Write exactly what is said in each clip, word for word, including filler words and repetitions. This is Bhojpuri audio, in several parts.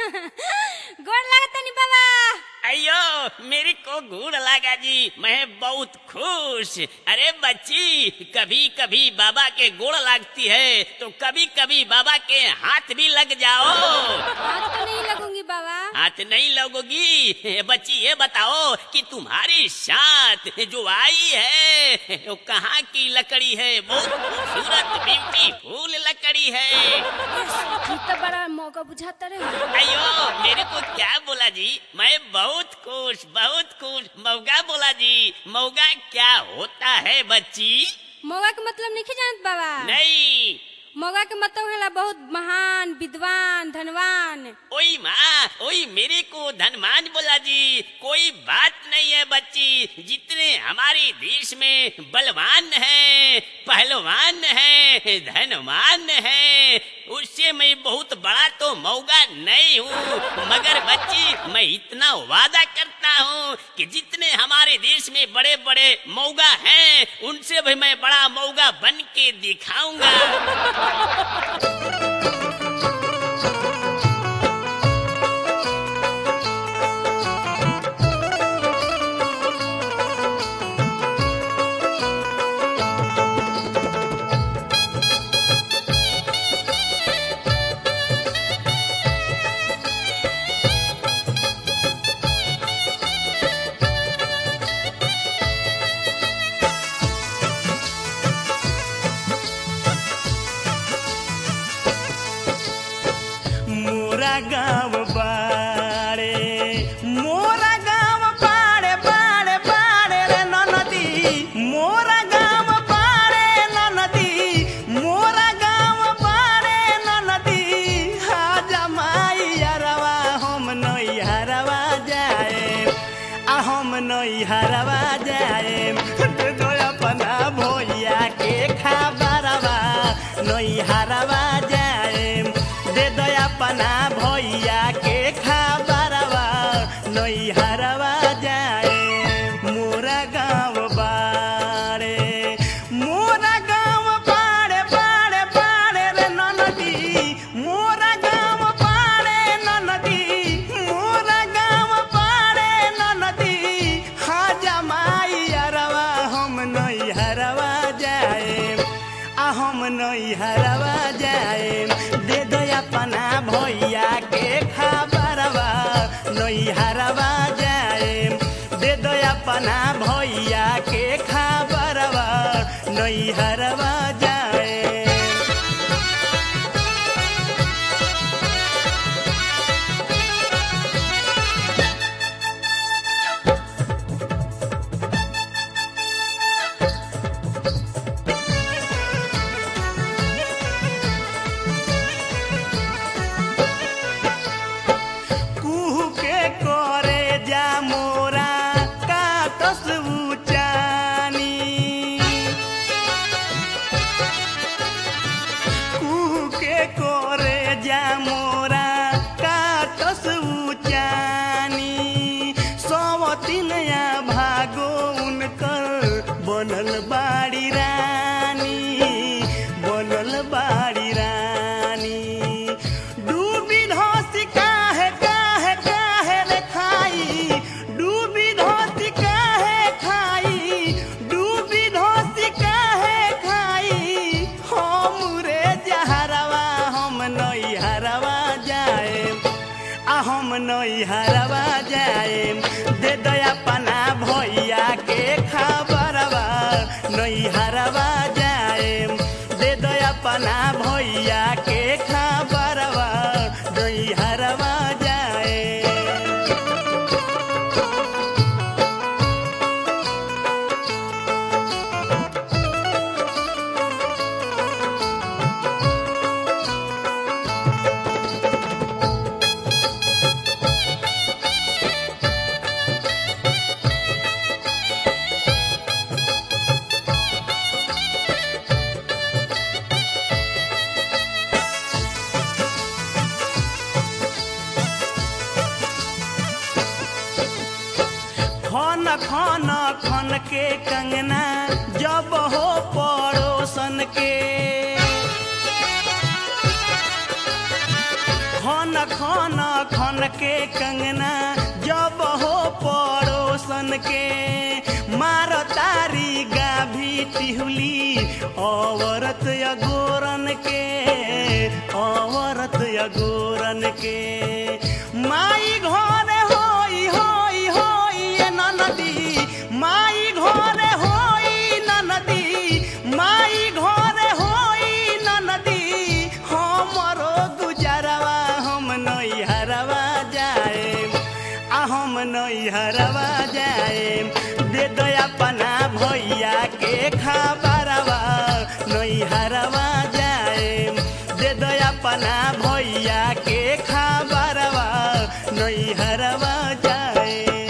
गोड़ लागतनी बाबा। अयो मेरे को गुड़ लगा जी, मैं बहुत खुश। अरे बच्ची, कभी कभी बाबा के गुड़ लगती है तो कभी कभी बाबा के हाथ भी लग जाओ। हाथ तो नहीं लगूंगी बाबा। हाथ नहीं लगोगी? बच्ची ये बताओ कि तुम्हारी साथ जो आई है वो कहाँ की लकड़ी है? बहुत खूबसूरत ब्यूटीफुल लकड़ी है। ये तो बड़ा मौका बुझाता रहे। अयो मेरे को क्या बोला जी? मैं बहुत खुश बहुत खुश। मौगा बोला जी। मौगा क्या होता है बच्ची? मौका के मतलब नहीं जानत बाबा? नहीं। मौका के मतलब है बहुत महान, विद्वान, धनवान। ओई माँ, ओई मेरे को धनवान बोला जी। कोई बात नहीं है बच्ची, जितने हमारे देश में बलवान है, पहलवान है, धनवान है, उससे मैं बहुत बड़ा तो मौगा नहीं हूँ। मगर बच्ची मैं इतना वादा करता हूँ कि जितने हमारे देश में बड़े बड़े मौगा हैं उनसे भी मैं बड़ा मौगा बन के दिखाऊंगा। गाँव बाड़े मोरा गाँव बाड़े बाड़े बाड़े रे ननदी, मोरा गाँव बाड़े ननदी, मोरा गाँव बाड़े ननदी। हाजा माई हरवा हम नई हरवा जाए, आ हम नई हरवा जाए। दे दो अपना भैया के खबरवा, नई हरवा जाए। दे दो अपना भैया के खबरवा, नई हरवा जाए। मोरा गाँव बाड़े मोरा गाँव बाड़े बाड़े बाड़े रे ननदी, मोरा गाँव बाड़े ननदी, मोरा गाँव बाड़े ननदी। हाजा माई हरवा हम नई हरवा जाए, आ हम नई हरवा जाए। दे दो अपना भैया के खबरवा, नई हरवा जाए। दे दो अपना भैया के खबरवा, नई हरवा जाए। बनल बाड़ी रानी, बनल बाड़ी रानी। डूबी धोसी काहे काहे काहे रे खाई, डूबी धोसी काहे खाई, डूबी धोसी काहे खाई। हम रे जहरवा हम नई हरवा जाए, आ हम नई हरवा जाए। दे दो अपना भैया के खबरवा, नई हरवा जाए। दे दो अपना भैया के खबरवा, नई हरवा जाए। खन खन खन के कंगना जब हो पड़ोसन के, खन खन खन के कंगना जब हो पड़ोसन के मार तारी गाभी टिहुली औरत अगोरन के औरत अगोरन के माई घरे होई होई होई ननदी माई घरे होई ननदी माई घरे होई ननदी हमरो गुजरवा हम नैहरवा जाए आ हम नैहरवा जाए दे दो अपना भैया के खबरवा नैहरवा जाए दे दो अपना भैया के खबरवा नैहरवा जाए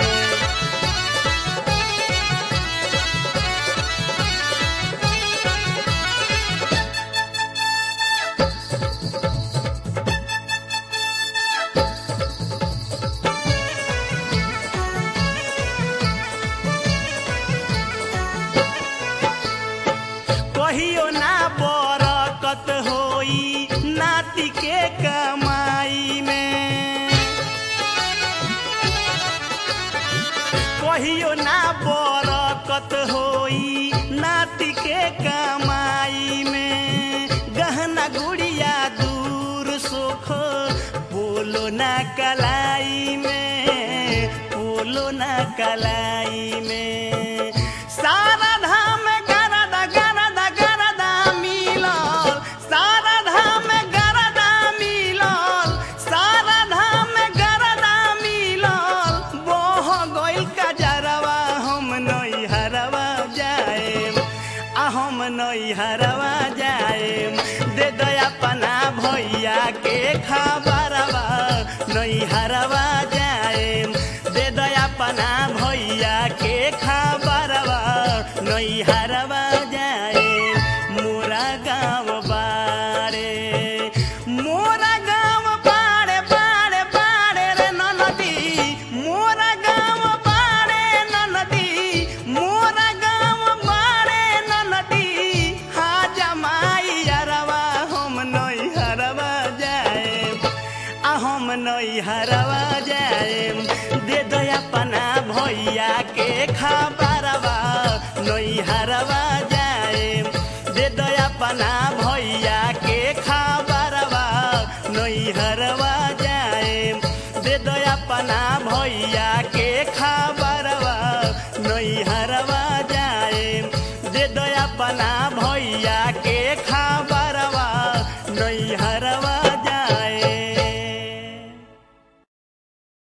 कहियो ना बरकत होई नाती के कमाई में कहियो ना बरकत होई नाती के कमाई में गहना गुड़िया दूर सुख पोलो ना कलाई में पोलो ना कलाई में सारा धाम नैहरवा जाए दे दो अपना भैया के खबरवा नैहरवा जाए दे दो अपना भैया के खबरवा नैहरवा जाए मोरा गाँव बारे मोरा गाँव बारे बारे बारे रे ननदी मोरा गाँव बारे ननदी मोरा गाँव बारे ननदी हम नैहरवा जाए दे दो अपना भैया के खबरवा नैहरवा जाए दे दो अपना भैया के खबरवा नैहरवा जाए दे दो अपना भैया